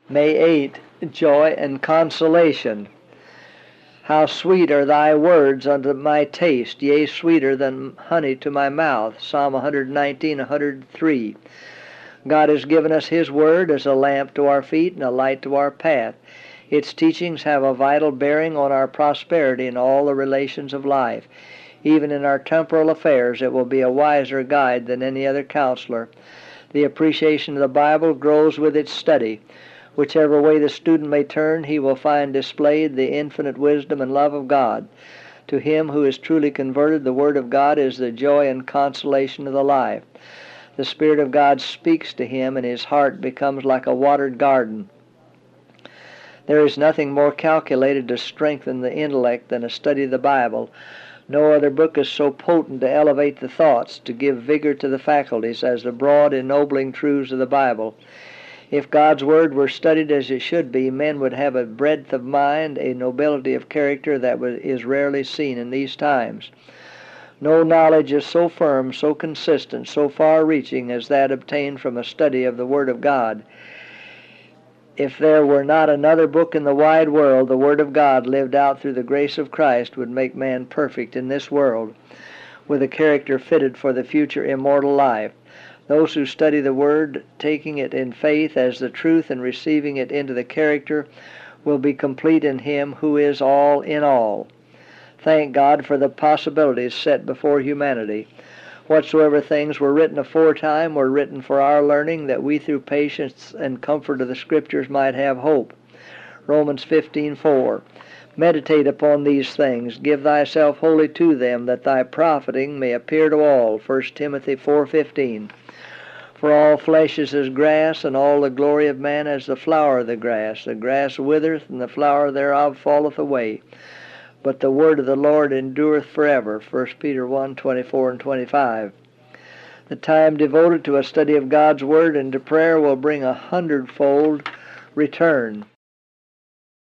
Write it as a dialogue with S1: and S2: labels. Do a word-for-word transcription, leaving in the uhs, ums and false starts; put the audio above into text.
S1: May eighth, joy and consolation. How sweet are thy words unto my taste, yea, sweeter than honey to my mouth. Psalm one nineteen, one oh three. God has given us His Word as a lamp to our feet and a light to our path. Its teachings have a vital bearing on our prosperity in all the relations of life. Even in our temporal affairs, it will be a wiser guide than any other counselor. The appreciation of the Bible grows with its study. Whichever way the student may turn, he will find displayed the infinite wisdom and love of God. To him who is truly converted, the Word of God is the joy and consolation of the life. The Spirit of God speaks to him, and his heart becomes like a watered garden. There is nothing more calculated to strengthen the intellect than a study of the Bible. No other book is so potent to elevate the thoughts, to give vigor to the faculties, as the broad, ennobling truths of the Bible. If God's Word were studied as it should be, men would have a breadth of mind, a nobility of character that is rarely seen in these times. No knowledge is so firm, so consistent, so far-reaching as that obtained from a study of the Word of God. If there were not another book in the wide world, the Word of God, lived out through the grace of Christ, would make man perfect in this world, with a character fitted for the future immortal life. Those who study the Word, taking it in faith as the truth and receiving it into the character, will be complete in Him who is all in all. Thank God for the possibilities set before humanity. Whatsoever things were written aforetime were written for our learning, that we through patience and comfort of the Scriptures might have hope. Romans fifteen four. Meditate upon these things, give thyself wholly to them, that thy profiting may appear to all. First Timothy four fifteen. For all flesh is as grass, and all the glory of man as the flower of the grass. The grass withereth, and the flower thereof falleth away. But the word of the Lord endureth forever. First Peter one twenty-four and twenty-five. The time devoted to a study of God's Word and to prayer will bring a hundredfold return.